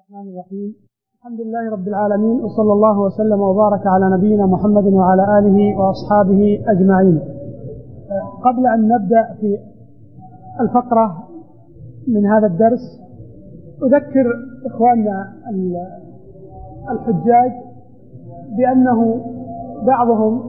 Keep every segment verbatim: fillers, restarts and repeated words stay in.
الرحمن الرحيم. الحمد لله رب العالمين، وصلى الله وسلم وبارك على نبينا محمد وعلى آله وأصحابه أجمعين. قبل أن نبدأ في الفقرة من هذا الدرس أذكر إخواننا الحجاج بأنه بعضهم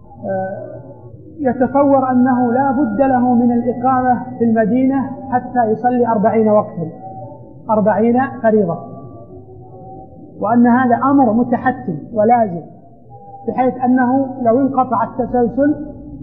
يتصور أنه لا بد له من الإقامة في المدينة حتى يصلي أربعين وقتا أربعين فريضة، وأن هذا أمر متحتم ولازم، بحيث أنه لو انقطع التسلسل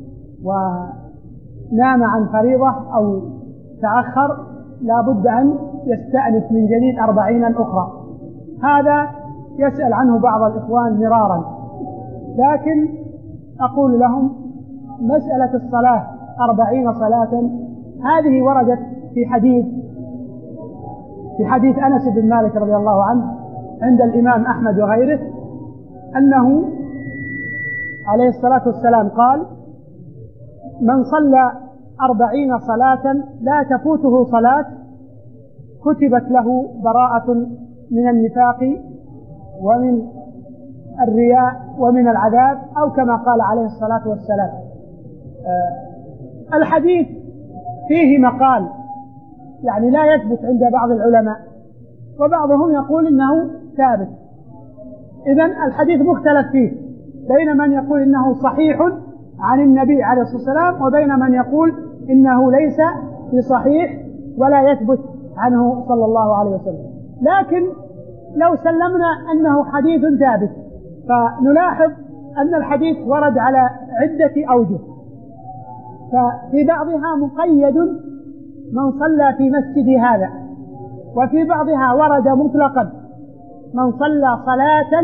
ونام عن فريضة أو تأخر لا بد أن يستأنف من جديد أربعين أخرى. هذا يسأل عنه بعض الإخوان مرارا، لكن أقول لهم مسألة الصلاة أربعين صلاة هذه وردت في حديث في حديث أنس بن مالك رضي الله عنه عند الإمام أحمد وغيره، أنه عليه الصلاة والسلام قال: من صلى أربعين صلاة لا تفوته صلاة كتبت له براءة من النفاق ومن الرياء ومن العذاب، أو كما قال عليه الصلاة والسلام. آه الحديث فيه مقال، يعني لا يثبت عند بعض العلماء، وبعضهم يقول إنه ثابت. إذن الحديث مختلف فيه بين من يقول إنه صحيح عن النبي عليه الصلاة والسلام وبين من يقول إنه ليس بصحيح ولا يثبت عنه صلى الله عليه وسلم. لكن لو سلمنا أنه حديث ثابت فنلاحظ أن الحديث ورد على عدة أوجه، ففي بعضها مقيد من صلى في مسجد هذا، وفي بعضها ورد مطلقا من صلى صلاة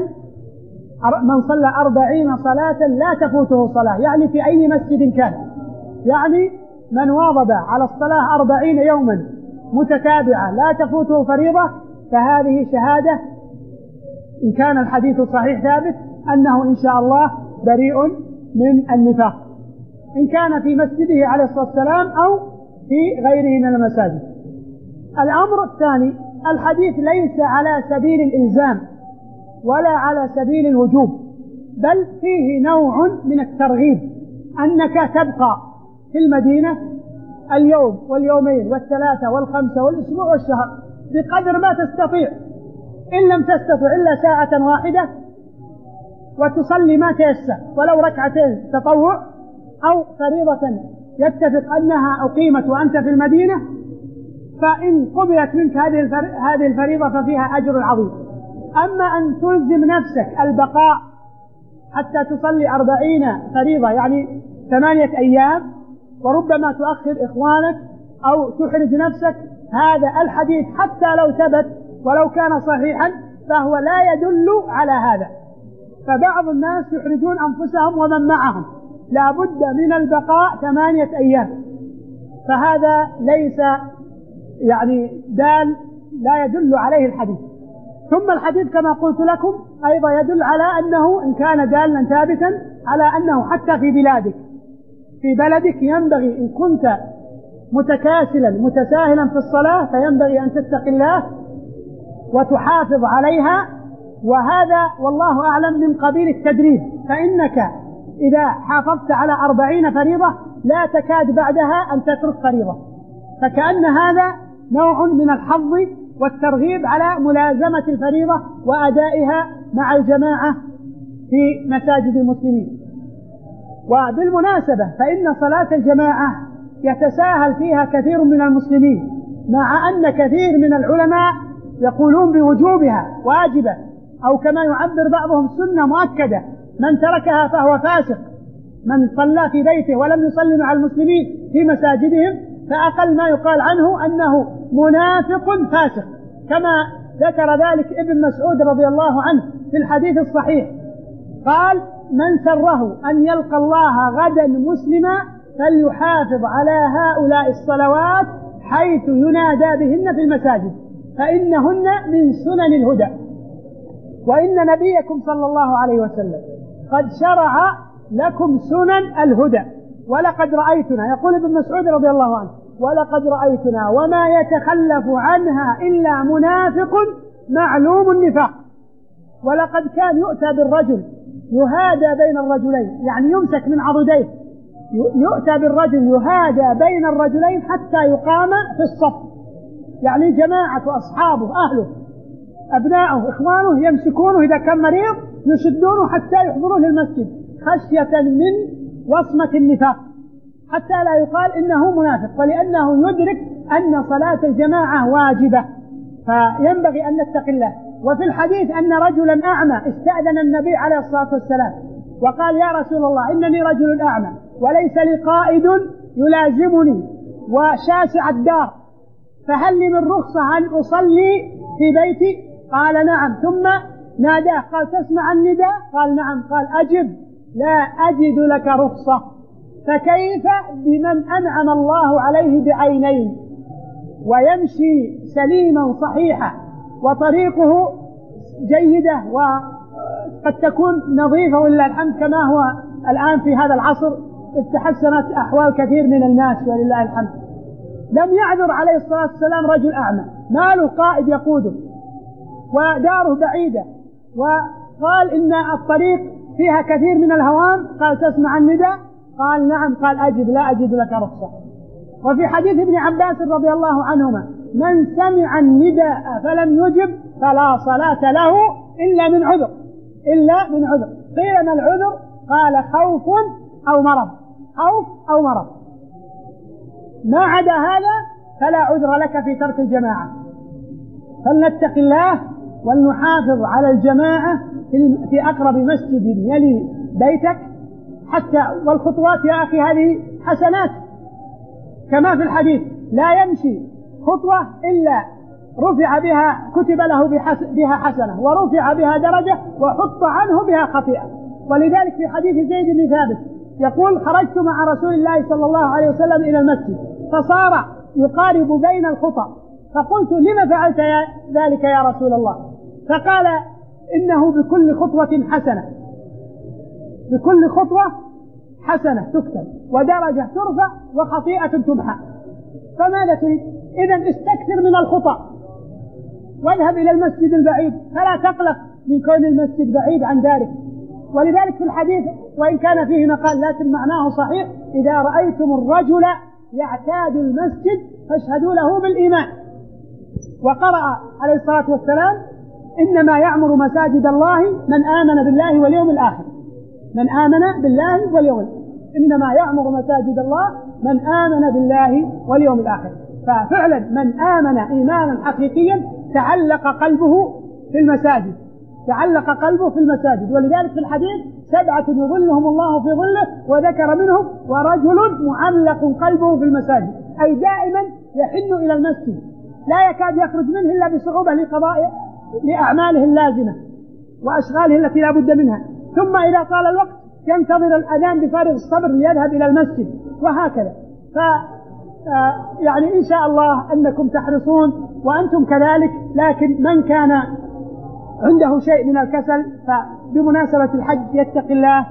من صلى أربعين صلاة لا تفوته صلاة، يعني في أي مسجد كان، يعني من واظب على الصلاة أربعين يوما متتابعة لا تفوته فريضة، فهذه شهادة إن كان الحديث صحيح ثابت أنه إن شاء الله بريء من النفاق، إن كان في مسجده عليه الصلاة والسلام أو في غيره من المساجد. الأمر الثاني، الحديث ليس على سبيل الإلزام ولا على سبيل الوجوب، بل فيه نوع من الترغيب، أنك تبقى في المدينة اليوم واليومين والثلاثة والخمسة والأسبوع والشهر بقدر ما تستطيع، إن لم تستطع إلا ساعة واحدة، وتصلي ما تيسر ولو ركعتين تطوع أو فريضة يتفق أنها أقيمت وأنت في المدينة، فإن قبلت منك هذه الفريضة ففيها أجر عظيم. أما أن تلزم نفسك البقاء حتى تصلي أربعين فريضة، يعني ثمانية أيام، وربما تؤخر إخوانك أو تحرج نفسك، هذا الحديث حتى لو ثبت ولو كان صحيحا فهو لا يدل على هذا. فبعض الناس يحرجون أنفسهم ومن معهم، لا بد من البقاء ثمانية أيام، فهذا ليس يعني دال لا يدل عليه الحديث. ثم الحديث كما قلت لكم أيضا يدل على أنه إن كان دالا ثابتا على أنه حتى في بلادك في بلدك ينبغي إن كنت متكاسلا متساهلا في الصلاة فينبغي أن تتقي الله وتحافظ عليها، وهذا والله أعلم من قبيل التدريب، فإنك إذا حافظت على أربعين فريضة لا تكاد بعدها أن تترك فريضة، فكأن هذا نوع من الحظ والترغيب على ملازمة الفريضة وأدائها مع الجماعة في مساجد المسلمين. وبالمناسبة فإن صلاة الجماعة يتساهل فيها كثير من المسلمين، مع أن كثير من العلماء يقولون بوجوبها واجبة، أو كما يعبر بعضهم سنة مؤكدة، من تركها فهو فاسق. من صلى في بيته ولم يصلي مع المسلمين في مساجدهم فأقل ما يقال عنه أنه منافق فاسق، كما ذكر ذلك ابن مسعود رضي الله عنه في الحديث الصحيح، قال: من سره أن يلقى الله غدا مسلما فليحافظ على هؤلاء الصلوات حيث ينادى بهن في المساجد فإنهن من سنن الهدى. وإن نبيكم صلى الله عليه وسلم قد شرع لكم سنن الهدى، ولقد رأيتنا، يقول ابن مسعود رضي الله عنه، ولقد رأيتنا وما يتخلف عنها إلا منافق معلوم النفاق. ولقد كان يؤتى بالرجل يهادى بين الرجلين، يعني يمسك من عضديه، يؤتى بالرجل يهادى بين الرجلين حتى يقام في الصف، يعني جماعة وأصحابه أهله أبناؤه إخوانه يمسكونه إذا كان مريض يشدونه حتى يحضروه للمسجد خشية من وصمة النفاق، حتى لا يقال إنه منافق، ولأنه يدرك أن صلاة الجماعة واجبة، فينبغي أن نتقي الله. وفي الحديث أن رجلا أعمى استأذن النبي عليه الصلاة والسلام وقال يا رسول الله إنني رجل أعمى وليس لي قائد يلازمني وشاسع الدار، فهل لي من رخصة أن أصلي في بيتي؟ قال نعم. ثم ناداه قال تسمع النداء؟ قال نعم. قال أجب لا أجد لك رخصة. فكيف بمن أنعم الله عليه بعينين ويمشي سليما صحيحا وطريقه جيدة وقد تكون نظيفة ولله الحمد كما هو الآن في هذا العصر، تحسنت أحوال كثير من الناس ولله الحمد. لم يعذر عليه الصلاة والسلام رجل أعمى ما له قائد يقوده وداره بعيدة، وقال إن الطريق فيها كثير من الهوام، قال تسمع النداء؟ قال نعم. قال أجب لا أجد لك رخصة. وفي حديث ابن عباس رضي الله عنهما من سمع النداء فلم يجب فلا صلاة له إلا من عذر، إلا من عذر. قيل ما العذر؟ قال خوف أو مرض، خوف أو مرض، ما عدا هذا فلا عذر لك في ترك الجماعة. فلنتق الله ولنحافظ على الجماعة في أقرب مسجد يلي بيتك حتى، والخطوات يا أخي هذه حسنات كما في الحديث لا يمشي خطوة إلا رفع بها كتب له بها حسنة ورفع بها درجة وحط عنه بها خطيئة. ولذلك في حديث زيد بن ثابت يقول خرجت مع رسول الله صلى الله عليه وسلم إلى المسجد فصار يقارب بين الخطى، فقلت لما فعلت ذلك يا رسول الله؟ فقال إنه بكل خطوة حسنة، بكل خطوة حسنة تكتب ودرجة ترفع وخطيئة تمحى. فماذا تريد؟ إذن استكثر من الخطى واذهب إلى المسجد البعيد، فلا تقلق من كون المسجد بعيد عن دارك. ولذلك في الحديث وإن كان فيه مقال لكن معناه صحيح إذا رأيتم الرجل يعتاد المسجد فاشهدوا له بالإيمان. وقرأ عليه الصلاة والسلام إنما يعمر مساجد الله من آمن بالله واليوم الآخر، من آمن بالله واليوم الآخر، إنما يعمر مساجد الله من آمن بالله واليوم الآخر. ففعلا من آمن إيمانا حقيقيا تعلق قلبه في المساجد، تعلق قلبه في المساجد. ولذلك في الحديث سبعة يظلهم الله في ظله وذكر منهم ورجل معلق قلبه في المساجد، أي دائما يحن إلى المسجد لا يكاد يخرج منه إلا بصعوبة لقضاء لأعماله اللازمة وأشغاله التي لا بد منها، ثم إذا طال الوقت ينتظر الأذان بفارغ الصبر ليذهب إلى المسجد وهكذا. ف يعني إن شاء الله أنكم تحرصون وأنتم كذلك، لكن من كان عنده شيء من الكسل فبمناسبة الحج يتقي الله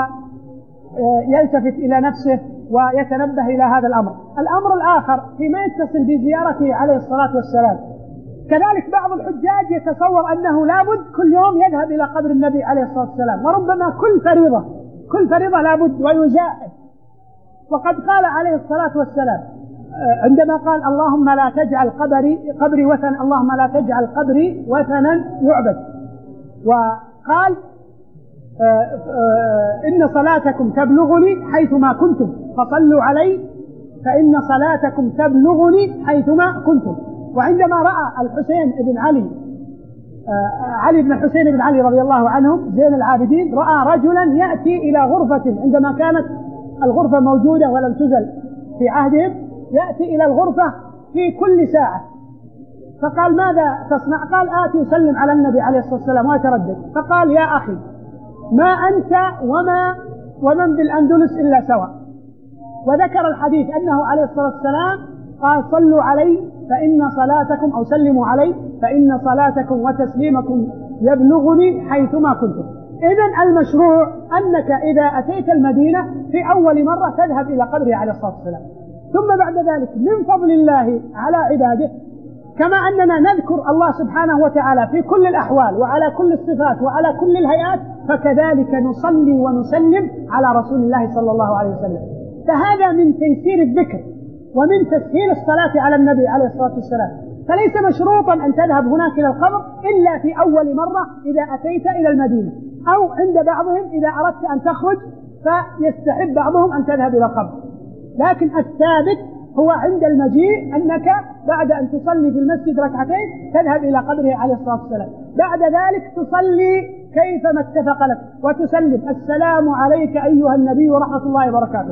ويلتفت إلى نفسه ويتنبه إلى هذا الأمر. الأمر الآخر فيما يتصل بزيارته عليه الصلاة والسلام، كذلك بعض الحجاج يتصور أنه لابد كل يوم يذهب إلى قبر النبي عليه الصلاة والسلام، وربما كل فريضة كل فريضة لابد ويزاحم. وقد قال عليه الصلاة والسلام عندما قال اللهم لا تجعل قبري قبري وثنا، اللهم لا تجعل قبري وثنا يعبد، وقال إن صلاتكم تبلغني حيثما كنتم فصلوا علي فإن صلاتكم تبلغني حيثما كنتم. وعندما رأى الحسين بن علي علي بن الحسين بن علي رضي الله عنهم زين العابدين، رأى رجلا يأتي إلى غرفة عندما كانت الغرفة موجودة ولم تزل في عهدهم، يأتي إلى الغرفة في كل ساعة، فقال ماذا تصنع؟ قال آتي يسلم على النبي عليه الصلاة والسلام ويتردد. فقال يا أخي ما أنت وما ومن بالأندلس إلا سواء. وذكر الحديث أنه عليه الصلاة والسلام قال صلوا علي فإن صلاتكم أو سلموا علي فإن صلاتكم وتسليمكم يبلغني حيثما كنتم. إذن المشروع أنك إذا أتيت المدينة في أول مرة تذهب إلى قبره عليه الصلاة والسلام، ثم بعد ذلك من فضل الله على عباده كما أننا نذكر الله سبحانه وتعالى في كل الأحوال وعلى كل الصفات وعلى كل الهيئات، فكذلك نصلي ونسلم على رسول الله صلى الله عليه وسلم. فهذا من تيسير الذكر ومن تسهيل الصلاة على النبي عليه الصلاة والسلام. فليس مشروطا أن تذهب هناك إلى القبر إلا في أول مرة إذا أتيت إلى المدينة، أو عند بعضهم إذا أردت أن تخرج فيستحب بعضهم أن تذهب إلى القبر. لكن الثابت هو عند المجيء أنك بعد أن تصلي في المسجد ركعتين تذهب إلى قبره عليه الصلاة والسلام، بعد ذلك تصلي كيفما اتفق لك وتسلم السلام عليك أيها النبي ورحمة الله وبركاته.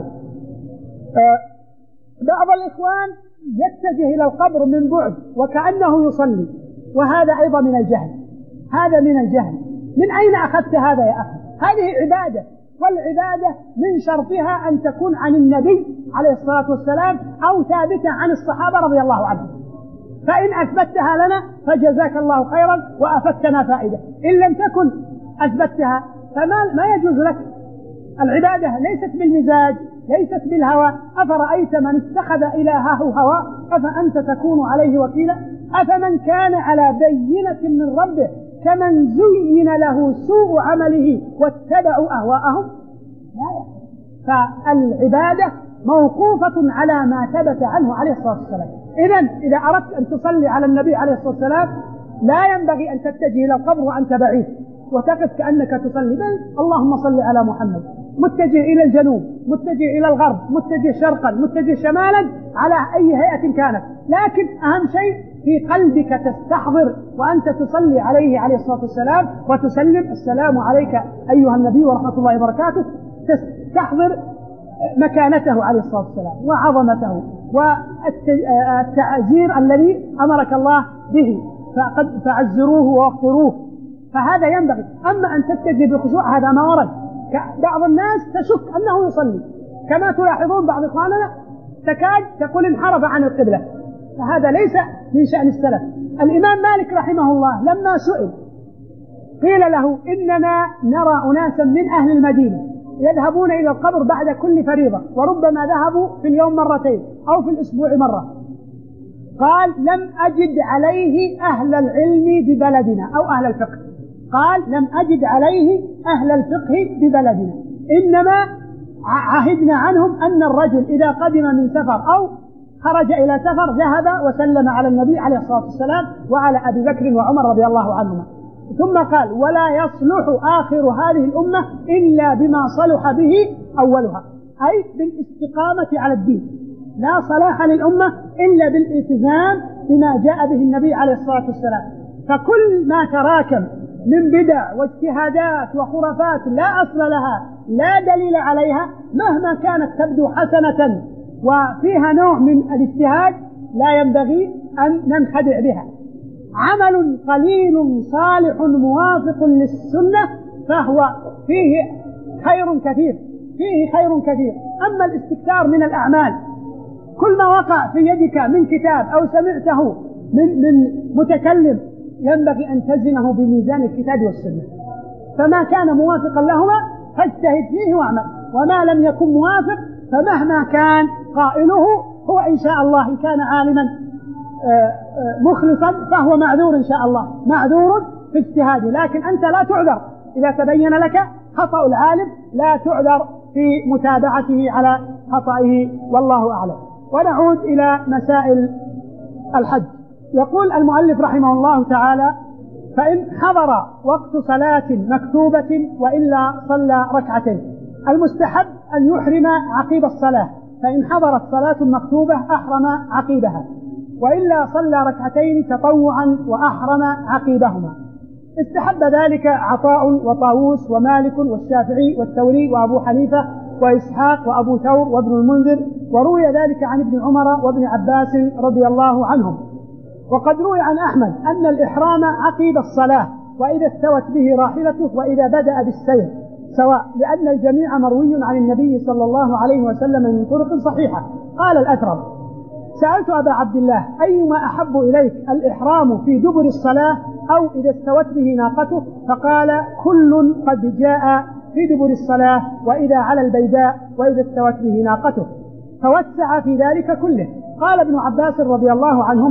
بعض الإخوان يتجه إلى القبر من بعد وكأنه يصلي، وهذا أيضا من الجهل، هذا من الجهل. من أين أخذت هذا يا أخي؟ هذه عبادة، والعبادة من شرطها أن تكون عن النبي عليه الصلاة والسلام أو ثابتة عن الصحابة رضي الله عنهم. فإن أثبتها لنا فجزاك الله خيرا وأفدتنا فائدة، إن لم تكن أثبتها فما ما يجوز لك. العبادة ليست بالمزاج، ليست بالهوى. أفرأيت من اتخذ إلهه هوى أفأنت تكون عليه وكيلا؟ أفمن كان على بينة من ربه كمن زين له سوء عمله واتبعوا أهواءهم؟ لا. فالعبادة موقوفة على ما ثبت عنه عليه الصلاة والسلام. إذن إذا أردت أن تصلي على النبي عليه الصلاة والسلام لا ينبغي أن تتجه إلى القبر وأنت بعيد وتقف كأنك تصلي، بل اللهم صل على محمد، متجه إلى الجنوب، متجه إلى الغرب، متجه شرقا، متجه شمالا، على أي هيئة كانت. لكن أهم شيء في قلبك تستحضر وأنت تصلي عليه عليه الصلاة والسلام وتسلم السلام عليك أيها النبي ورحمة الله وبركاته، تستحضر مكانته عليه الصلاة والسلام وعظمته والتعزير الذي أمرك الله به، فقد فعزروه ووقروه. فهذا ينبغي. أما أن تتجه بخشوع هذا ما ورد. بعض الناس تشك أنه يصلي، كما تلاحظون بعض إخواننا تكاد تقول انحرف عن القبلة، فهذا ليس من شأن السلف. الإمام مالك رحمه الله لما سئل قيل له إننا نرى أناسا من أهل المدينة يذهبون إلى القبر بعد كل فريضة، وربما ذهبوا في اليوم مرتين أو في الأسبوع مرة. قال لم أجد عليه أهل العلم ببلدنا أو أهل الفقه. قال لم أجد عليه أهل الفقه ببلدنا، إنما عهدنا عنهم أن الرجل إذا قدم من سفر أو خرج إلى سفر ذهب وسلم على النبي عليه الصلاة والسلام وعلى أبي بكر وعمر رضي الله عنهما. ثم قال ولا يصلح آخر هذه الأمة إلا بما صلح به أولها، أي بالاستقامة على الدين. لا صلاح للأمة إلا بالالتزام بما جاء به النبي عليه الصلاة والسلام. فكل ما تراكم من بدع واجتهادات وخرافات لا أصل لها لا دليل عليها مهما كانت تبدو حسنة وفيها نوع من الاجتهاد لا ينبغي أن ننخدع بها. عمل قليل صالح موافق للسنة فهو فيه خير كثير، فيه خير كثير. أما الاستكثار من الأعمال، كل ما وقع في يدك من كتاب أو سمعته من, من متكلم ينبغي أن تزنه بميزان الكتاب والسنة، فما كان موافقا لهما فاجتهد فيه واعمل، وما لم يكن موافق فمهما كان قائله هو إن شاء الله إن كان عالما مخلصا فهو معذور إن شاء الله، معذور في اجتهاده. لكن أنت لا تعذر إذا تبين لك خطأ العالم، لا تعذر في متابعته على خطئه، والله أعلم. ونعود إلى مسائل الحج. يقول المؤلف رحمه الله تعالى فإن حضر وقت صلاة مكتوبة وإلا صلى ركعتين. المستحب أن يحرم عقيب الصلاة، فإن حضرت صلاة مكتوبة أحرم عقيبها، وإلا صلى ركعتين تطوعا وأحرم عقيبهما. استحب ذلك عطاء وطاووس ومالك والشافعي والثوري وأبو حنيفة وإسحاق وأبو ثور وابن المنذر، وروي ذلك عن ابن عمر وابن عباس رضي الله عنهم. وقد روي عن أحمد أن الإحرام عقيب الصلاة وإذا استوت به راحلته وإذا بدأ بالسير سواء، لأن الجميع مروي عن النبي صلى الله عليه وسلم من طرق صحيحة. قال الأثرم سألت أبا عبد الله أيما أحب إليك الإحرام في دبر الصلاة أو إذا استوت به ناقته؟ فقال كل قد جاء في دبر الصلاة وإذا على البيداء وإذا استوت به ناقته، فوسع في ذلك كله. قال ابن عباس رضي الله عنهما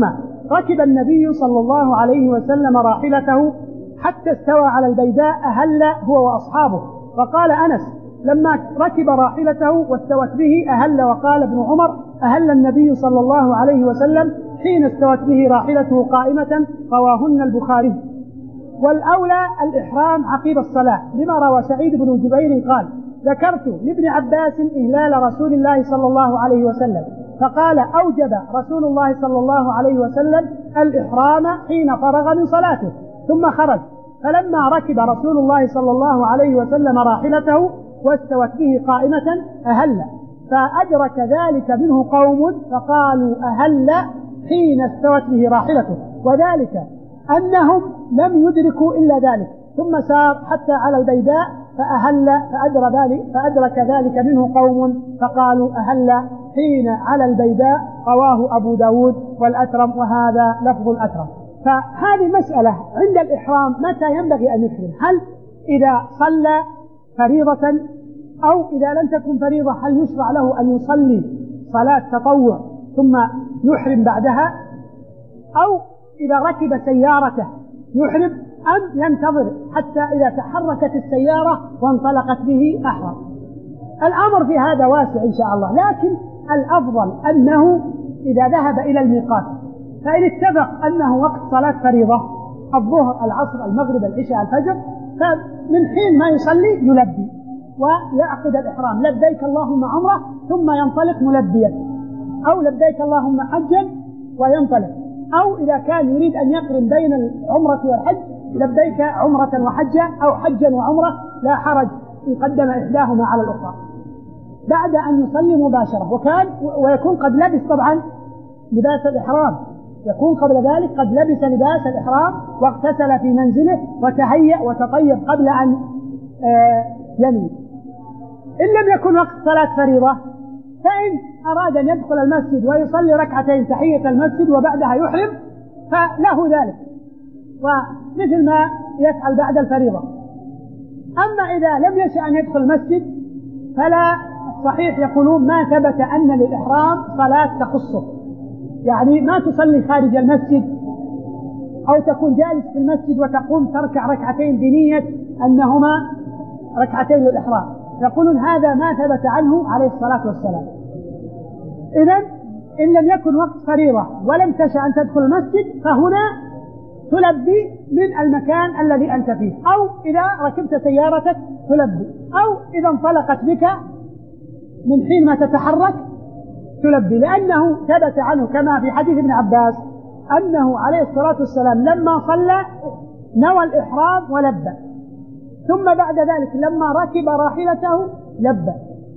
ركب النبي صلى الله عليه وسلم راحلته حتى استوى على البيداء أهل هو وأصحابه. فقال أنس: لما ركب راحلته واستوت به أهل. وقال ابن عمر: أهل النبي صلى الله عليه وسلم حين استوت به راحلته قائمة. رواهن البخاري. والأولى الإحرام عقيب الصلاة، لما روى سعيد بن جبير قال: ذكرت لابن عباس إهلال رسول الله صلى الله عليه وسلم فقال: أوجب رسول الله صلى الله عليه وسلم الإحرام حين فرغ من صلاته ثم خرج. فلما ركب رسول الله صلى الله عليه وسلم راحلته واستوت به قائمة أهل، فأدرك ذلك منه قوم فقالوا أهل حين استوت به راحلته، وذلك أنهم لم يدركوا إلا ذلك، ثم سار حتى على البيداء فأهل فأدرك ذلك, فأدرك ذلك منه قوم فقالوا أهل حين على البيداء. رواه أبو داود والأثرم، وهذا لفظ الأثرم. فهذه مسألة عند الإحرام متى ينبغي أن يحرم؟ هل إذا صلى فريضة، أو إذا لم تكن فريضة هل يشرع له أن يصلي صلاة تطوع ثم يحرم بعدها، أو إذا ركب سيارته يحرم، أم ينتظر حتى إذا تحركت السيارة وانطلقت به أحرم؟ الأمر في هذا واسع إن شاء الله، لكن الأفضل أنه إذا ذهب إلى الميقات فإن اتفق أنه وقت صلاة فريضة الظهر العصر المغرب العشاء الفجر، فمن حين ما يصلي يلبي ويعقد الإحرام: لبيك اللهم عمرة، ثم ينطلق ملبيا، أو لبيك اللهم حجا وينطلق، أو إذا كان يريد أن يقرن بين العمرة والحج لبيك عمرة وحجة، أو حجا وعمرة، لا حرج إن قدم إحداهما على الأخرى بعد أن يصلي مباشرة. وكان ويكون قد لبس طبعا لباس الإحرام، يكون قبل ذلك قد لبس لباس الإحرام واغتسل في منزله وتهيأ وتطيب قبل أن ينوي. إن لم يكن وقت صلاة فريضة فإن أراد أن يدخل المسجد ويصلي ركعتين تحية المسجد وبعدها يحرم فله ذلك، ومثل ما يفعل بعد الفريضة. أما إذا لم يشأ أن يدخل المسجد فلا، الصحيح يقولون ما ثبت أن للإحرام صلاة تخصه، يعني ما تصلي خارج المسجد أو تكون جالس في المسجد وتقوم تركع ركعتين بنية أنهما ركعتين للإحرام، يقولون هذا ما ثبت عنه عليه الصلاة والسلام. إذن إن لم يكن وقت فريضة ولم تشأ أن تدخل المسجد فهنا تلبي من المكان الذي أنت فيه، أو إذا ركبت سيارتك تلبي، أو إذا انطلقت بك من حين ما تتحرك تلبي، لأنه ثبت عنه كما في حديث ابن عباس أنه عليه الصلاة والسلام لما صلى نوى الإحرام ولبى، ثم بعد ذلك لما ركب راحلته لبى،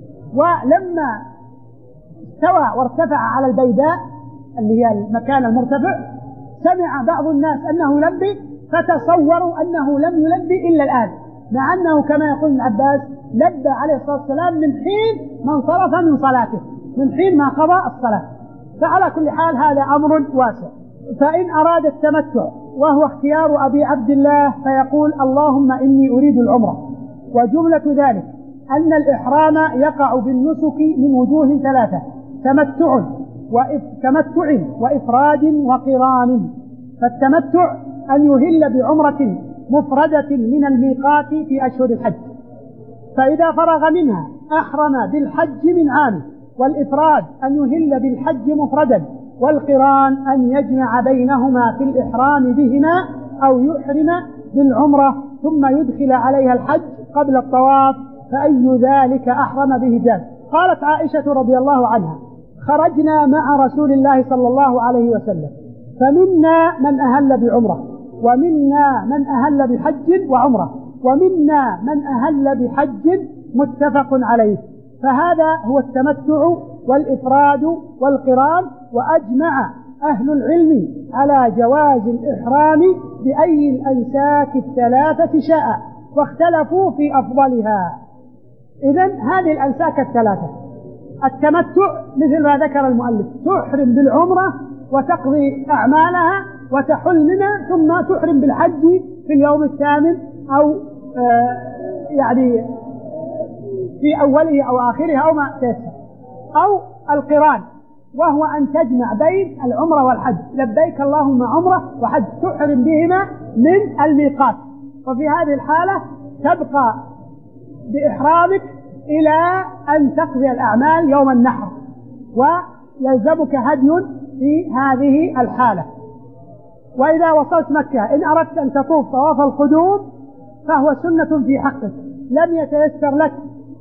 ولما استوى وارتفع على البيداء اللي هي المكان المرتفع سمع بعض الناس أنه لبي فتصوروا أنه لم يلبي إلا الآن، مع أنه كما يقول ابن عباس لبى عليه الصلاة والسلام من حين ما انصرف من صلاته، من حين ما قضى الصلاة. فعلى كل حال هذا أمر واسع. فإن أراد التمتع وهو اختيار أبي عبد الله فيقول: اللهم إني أريد العمرة. وجملة ذلك أن الإحرام يقع بالنسك من وجوه ثلاثة: تمتع وإف... تمتع وإفراد وقران. فالتمتع أن يهل بعمرة مفردة من الميقات في أشهر الحج، فإذا فرغ منها أحرم بالحج من عامه. والإفراد أن يهل بالحج مفردا، والقران أن يجمع بينهما في الإحرام بهما، أو يحرم بالعمرة ثم يدخل عليها الحج قبل الطواف، فأي ذلك أحرم به جاز. قالت عائشة رضي الله عنها: خرجنا مع رسول الله صلى الله عليه وسلم فمنا من أهل بعمرة، ومنا من أهل بحج وعمرة، ومنا من أهل بحج، متفق عليه. فهذا هو التمتع والإفراد والقران. وأجمع أهل العلم على جواز الإحرام بأي الأنساك الثلاثة شاء، واختلفوا في أفضلها. إذن هذه الأنساك الثلاثة: التمتع مثل ما ذكر المؤلف، تحرم بالعمرة وتقضي أعمالها وتحل منها، ثم تحرم بالحج في اليوم الثامن أو آه يعني في أوله أو آخره أو ما تيسر. أو القران وهو أن تجمع بين العمرة والحج، لبيك اللهم عمرة وحج، تحرم بهما من الميقات. وفي هذه الحالة تبقى بإحرامك إلى أن تقضي الأعمال يوم النحر، ويلزمك هدي في هذه الحالة. وإذا وصلت مكة إن أردت أن تطوف طواف القدوم فهو سنة في حقك، لم يتيسر لك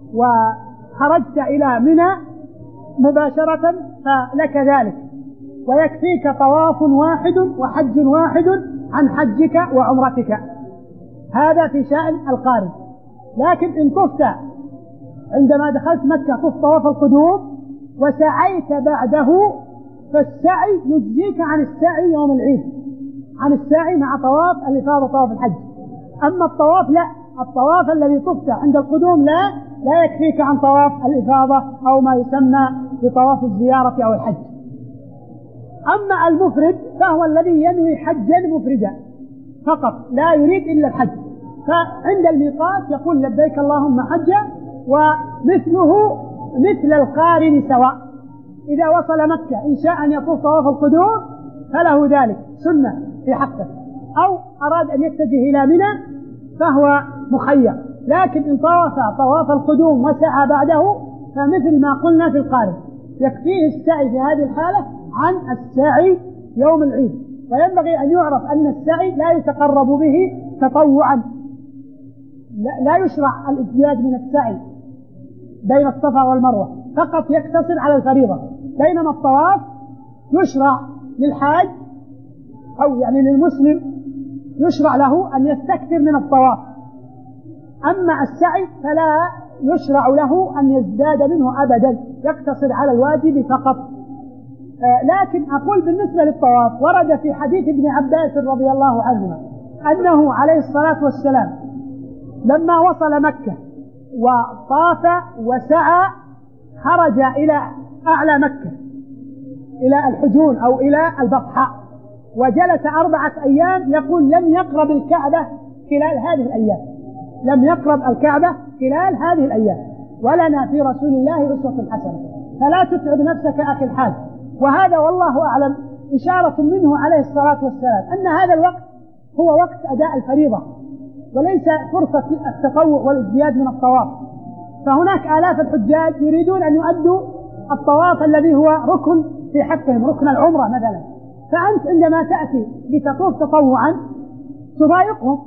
وخرجت إلى منى مباشرة فلك ذلك، ويكفيك طواف واحد وحج واحد عن حجك وعمرتك. هذا في شأن القارن. لكن إن طفت عندما دخلت مكة طفت طواف القدوم وسعيت بعده فالسعي يجزيك عن السعي يوم العيد، عن السعي مع طواف الإفاضة طواف الحج. أما الطواف لا، الطواف الذي طفت عند القدوم لا لا يكفيك عن طواف الإفاضة أو ما يسمى بطواف الزيارة أو الحج. أما المفرد فهو الذي ينوي حجا مفردا فقط، لا يريد إلا الحج، فعند الميقات يقول لبيك اللهم حجا، ومثله مثل القارن سواء. إذا وصل مكة إن شاء أن يطوف طواف القدوم فله ذلك سنة في حقه، أو أراد أن يتجه إلى منى فهو مخير. لكن إن طاف طواف القدوم وسعى بعده فمثل ما قلنا في القارن، يكفيه السعي في هذه الحالة عن السعي يوم العيد. وينبغي أن يعرف أن السعي لا يتقرب به تطوعا، لا يشرع الازدياد من السعي بين الصفا والمروة، فقط يقتصر على الفريضة. بينما الطواف يشرع للحاج أو يعني للمسلم يشرع له أن يستكثر من الطواف، أما السعي فلا يشرع له أن يزداد منه أبدا، يقتصر على الواجب فقط. آه لكن أقول بالنسبة للطواف ورد في حديث ابن عباس رضي الله عنهما أنه عليه الصلاة والسلام لما وصل مكة وطاف وسعى خرج إلى أعلى مكة إلى الحجون أو إلى البطحاء، وجلس أربعة أيام يقول لم يقرب الكعبة خلال هذه الأيام، لم يقرب الكعبة خلال هذه الأيام. ولنا في رسول الله أسوة حسنة، فلا تتعب نفسك أخي الحاج. وهذا والله أعلم إشارة منه عليه الصلاة والسلام أن هذا الوقت هو وقت أداء الفريضة وليس فرصة التطوع والازدياد من الطواف. فهناك آلاف الحجاج يريدون أن يؤدوا الطواف الذي هو ركن في حقهم، ركن العمرة مثلا، فأنت عندما تأتي لتطوف تطوعا تضايقهم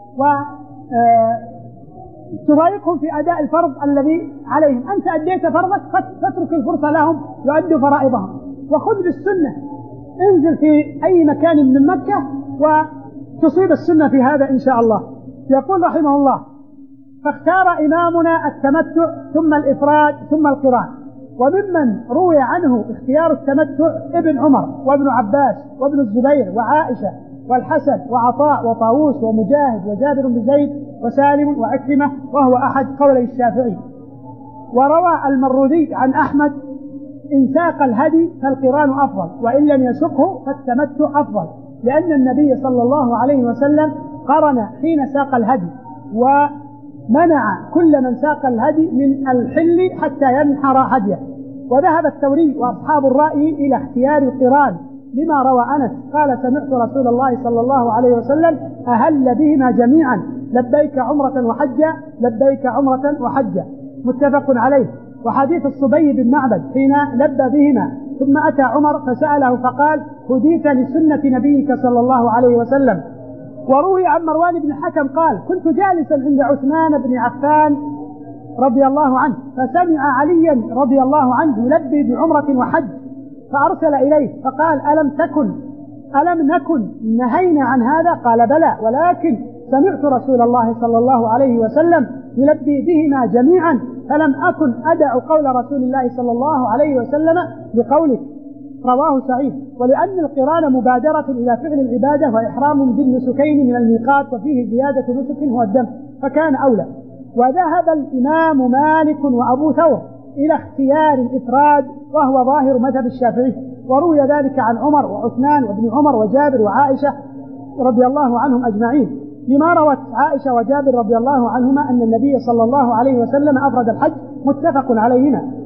وتضايقهم في أداء الفرض الذي عليهم. أنت أديت فرضك فاترك الفرصة لهم يؤدوا فرائضهم، وخذ بالسنة، انزل في أي مكان من مكة وتصيب السنة في هذا إن شاء الله. يقول رحمه الله: فاختار إمامنا التمتع ثم الإفراد ثم القران. وممن روي عنه اختيار التمتع ابن عمر وابن عباس وابن الزبير وعائشة والحسن وعطاء وطاووس ومجاهد وجابر بن زيد وسالم وعكرمة، وهو أحد قولي الشافعي. وروى المروذي عن أحمد: إن ساق الهدي فالقران أفضل، وإن لم يسقه فالتمتع أفضل، لأن النبي صلى الله عليه وسلم قرن حين ساق الهدي ومنع كل من ساق الهدي من الحل حتى ينحر هديه. وذهب الثوري وأصحاب الرأي إلى اختيار القران لما روى أنس قال: سمعت رسول الله صلى الله عليه وسلم أهل بهما جميعا، لبيك عمرة وحجة، لبيك عمرة وحجة، متفق عليه. وحديث الصبي بن معبد حين لبى بهما ثم أتى عمر فسأله فقال: هديت لسنة نبيك صلى الله عليه وسلم. وروي عن مروان بن حكم قال: كنت جالسا عند عثمان بن عفان رضي الله عنه فسمع عليا رضي الله عنه يلبي بعمرة وحج، فأرسل إليه فقال: ألم تكن ألم نكن نهينا عن هذا؟ قال: بلى، ولكن سمعت رسول الله صلى الله عليه وسلم يلبي بهما جميعا، فلم أكن أدع قول رسول الله صلى الله عليه وسلم بقولك. رواه سعيد. ولأن القران مبادرة إلى فعل العبادة وإحرام بالنسكين من الميقات، وفيه زيادة نسك هو الدم، فكان أولى. وذهب الإمام مالك وأبو ثور إلى اختيار الإفراد، وهو ظاهر مذهب الشافعي. وروي ذلك عن عمر وعثمان وابن عمر وجابر وعائشة رضي الله عنهم أجمعين، لما روت عائشة وجابر رضي الله عنهما أن النبي صلى الله عليه وسلم أفرد الحج، متفق عليهما.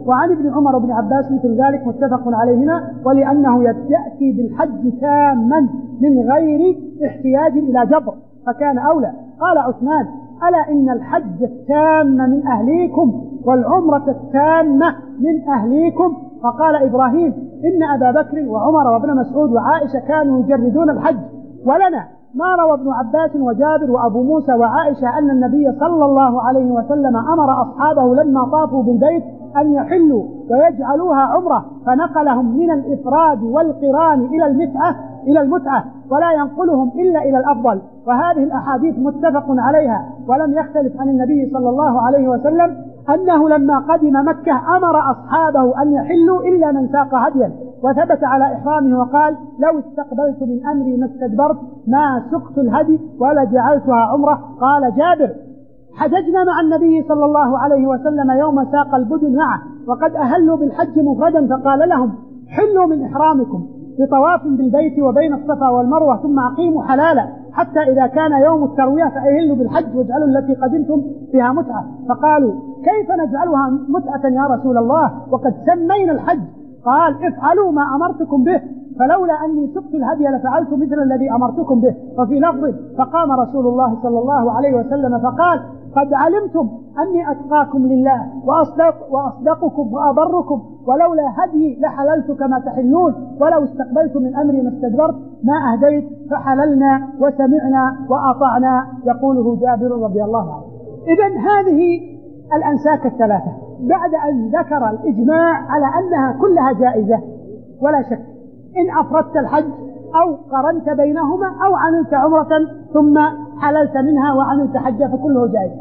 وعن ابن عمر وابن عباس مثل ذلك متفق عليهما، ولأنه يأتي بالحج تاما من غير احتياج إلى جبر فكان أولى. قال عثمان: ألا إن الحج التام من أهليكم والعمرة التامة من أهليكم. فقال إبراهيم: إن أبا بكر وعمر وابن مسعود وعائشة كانوا يجردون الحج، ولنا ما روى ابن عباس وجابر وأبو موسى وعائشة أن النبي صلى الله عليه وسلم أمر أصحابه لما طافوا بالبيت أن يحلوا ويجعلوها عمرة، فنقلهم من الإفراد والقران إلى المتعة إلى المتعة ولا ينقلهم إلا إلى الأفضل. وهذه الأحاديث متفق عليها، ولم يختلف عن النبي صلى الله عليه وسلم أنه لما قدم مكة أمر أصحابه أن يحلوا إلا من ساق هديا، وثبت على إحرامه وقال: لو استقبلت من أمري ما استدبرت ما سقت الهدي ولا جعلتها عمرة. قال جابر: حججنا مع النبي صلى الله عليه وسلم يوم ساق البدن معه وقد أهلوا بالحج مفردا، فقال لهم: حلوا من إحرامكم بطواف بالبيت وبين الصفا والمروة ثم أقيموا حلالا حتى إذا كان يوم التروية فأهلوا بالحج واجعلوا التي قدمتم بها متعة. فقالوا: كيف نجعلها متعة يا رسول الله وقد سمينا الحج؟ قال: افعلوا ما أمرتكم به، فلولا أني سقت الهدي لفعلت مثل الذي أمرتكم به. وفي لفظ: فقام رسول الله صلى الله عليه وسلم فقال: قد علمتم أني أتقاكم لله وأصدق وأصدقكم وأبركم، ولولا هدي لحللت كما تحلون، ولو استقبلت من أمري ما استدبرت ما أهديت، فحللنا وسمعنا وأطعنا. يقوله جابر رضي الله عنه. إذن هذه الأنساك الثلاثة بعد أن ذكر الإجماع على أنها كلها جائزة ولا شك، إن أفردت الحج أو قرنت بينهما أو عملت عمرة ثم حللت منها وعملت حجة فكله جائز.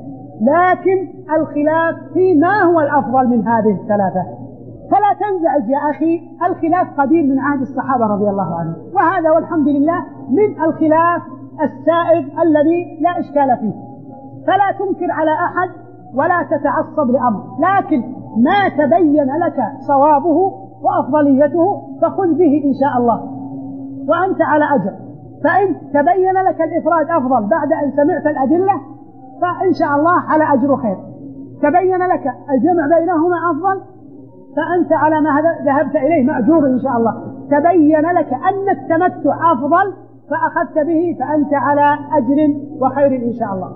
لكن الخلاف في ما هو الأفضل من هذه الثلاثة، فلا تنزعج يا أخي، الخلاف قديم من عهد الصحابة رضي الله عنهم، وهذا والحمد لله من الخلاف السائغ الذي لا إشكال فيه، فلا تنكر على أحد ولا تتعصب لأمر، لكن ما تبين لك صوابه وأفضليته فخذ به إن شاء الله وأنت على أجر. فإن تبين لك الإفراد أفضل بعد أن سمعت الأدلة فإن شاء الله على أجر خير، تبين لك الجمع بينهما أفضل فأنت على ما ذهبت إليه مأجور إن شاء الله، تبين لك أن التمتع أفضل فأخذت به فأنت على أجر وخير إن شاء الله.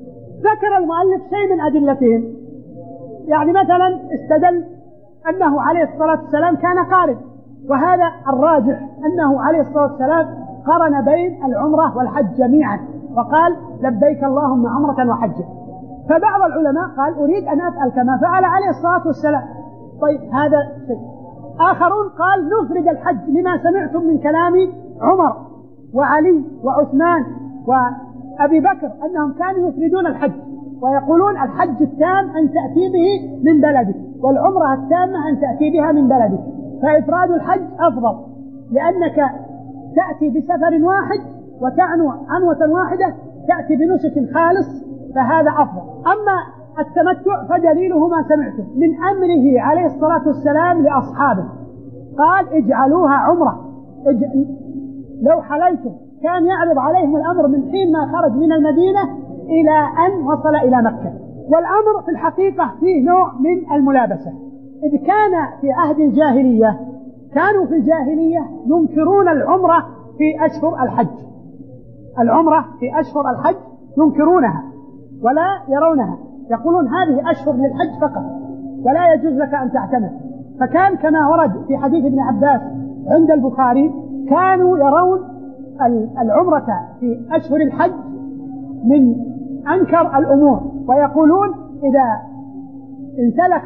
ذكر المؤلف شيء من أدلتهم، يعني مثلا استدل أنه عليه الصلاة والسلام كان قارن، وهذا الراجح أنه عليه الصلاة والسلام قرن بين العمرة والحج جميعا وقال: لبيك اللهم عمرة وحجة. فبعض العلماء قال: أريد أن أفعل كما فعل عليه الصلاة والسلام. طيب هذا شيء. آخرون قال: نفرد الحج لما سمعتم من كلام عمر وعلي وعثمان وأبي بكر أنهم كانوا يفردون الحج ويقولون الحج التام أن تأتي به من بلدك والعمرة التامة أن تأتي بها من بلدك، فإفراد الحج أفضل لأنك تأتي بسفر واحد وتعنو عنوة واحدة، تأتي بنسك خالص، فهذا أفضل. أما التمتع فدليله ما سمعته من أمره عليه الصلاة والسلام لأصحابه، قال: اجعلوها عمرة. اجعل لو حللتم كان يعرض عليهم الأمر من حين ما خرج من المدينة إلى أن وصل إلى مكة، والأمر في الحقيقة فيه نوع من الملابسة، إذ كان في عهد الجاهلية كانوا في الجاهلية ينكرون العمرة في أشهر الحج، العمرة في أشهر الحج ينكرونها ولا يرونها، يقولون هذه أشهر للحج فقط ولا يجوز لك أن تعتمر. فكان كما ورد في حديث ابن عباس عند البخاري كانوا يرون العمرة في أشهر الحج من أنكر الأمور، ويقولون إذا انسلخ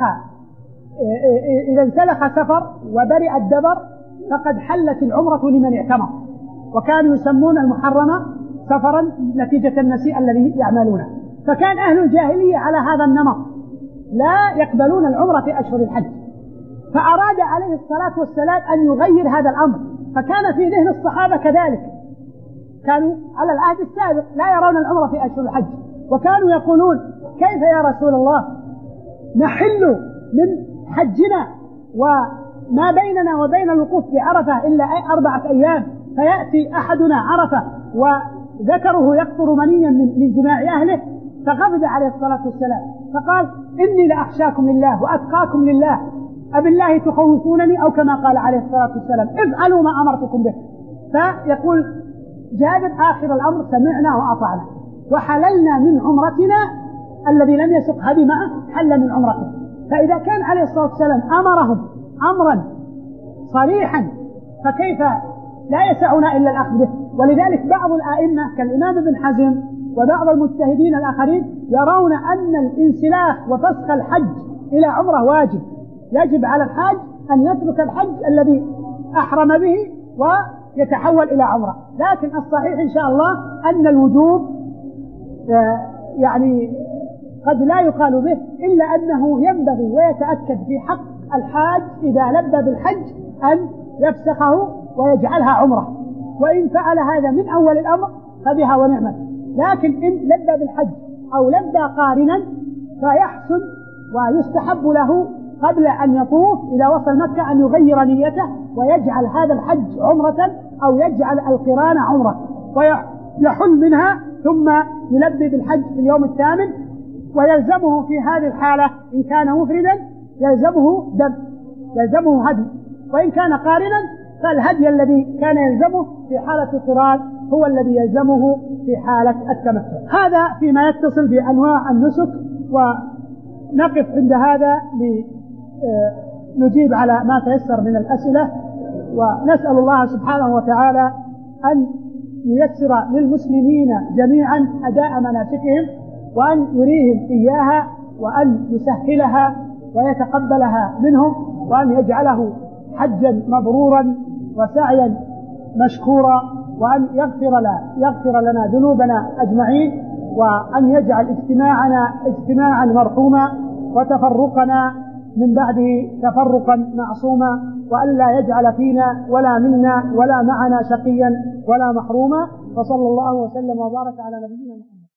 إذا انسلخ سفر وبرئ الدبر فقد حلت العمرة لمن اعتمر، وكانوا يسمون المحرمة سفرا نتيجة النسيء الذي يعملونه. فكان أهل الجاهلية على هذا النمط لا يقبلون العمرة في أشهر الحج، فأراد عليه الصلاة والسلام أن يغير هذا الأمر، فكان في ذهن الصحابة كذلك، كانوا على العهد السابق لا يرون العمرة في أشهر الحج، وكانوا يقولون: كيف يا رسول الله نحل من حجنا وما بيننا وبين الوقوف بعرفة إلا أربعة أيام، فيأتي أحدنا عرفة وذكره يقطر منيا من جماع أهله. فغضب عليه الصلاة والسلام فقال: إني لأخشاكم لله وأتقاكم لله، أبالله تخوفونني؟ أو كما قال عليه الصلاة والسلام افعلوا ما أمرتكم به. فيقول جابر آخر الأمر سمعنا وأطعنا وحللنا من عمرتنا، الذي لم يسق هدي معه حل من عمرته. فإذا كان عليه الصلاة والسلام أمرهم أمرا صريحا فكيف لا يسعنا إلا الأخذ به؟ ولذلك بعض الآئمة كالإمام ابن حزم وبعض المجتهدين الآخرين يرون أن الانسلاخ وفسخ الحج إلى عمره واجب، يجب على الحاج أن يترك الحج الذي أحرم به ويتحول إلى عمره. لكن الصحيح إن شاء الله أن الوجوب يعني قد لا يقال به، إلا أنه ينبغي ويتأكد في حق الحاج إذا لبى بالحج أن يفسخه ويجعلها عمره، وإن فعل هذا من أول الأمر فبها ونعمت. لكن إن لبى بالحج أو لبى قارنا فيحسن ويستحب له قبل أن يطوف إذا وصل مكة أن يغير نيته ويجعل هذا الحج عمرة أو يجعل القران عمرة ويحل منها، ثم يلبي بالحج في اليوم الثامن. ويلزمه في هذه الحالة إن كان مفردا يلزمه دم، يلزمه هدي، وإن كان قارنا فالهدي الذي كان يلزمه في حالة القران هو الذي يلزمه في حالة التمتع. هذا فيما يتصل بأنواع النسك، ونقف عند هذا لنجيب على ما تيسر من الأسئلة، ونسأل الله سبحانه وتعالى أن ييسر للمسلمين جميعا أداء مناسكهم، وأن يريهم إياها، وأن يسهلها ويتقبلها منهم، وأن يجعله حجا مبرورا وسعيا مشكورا، وأن يغفر لنا, يغفر لنا ذنوبنا أجمعين، وأن يجعل اجتماعنا اجتماعا مرحوما وتفرقنا من بعده تفرقا معصوما، وأن لا يجعل فينا ولا منا ولا معنا شقيا ولا محروما. وصلى الله وسلم وبارك على نبينا محمد.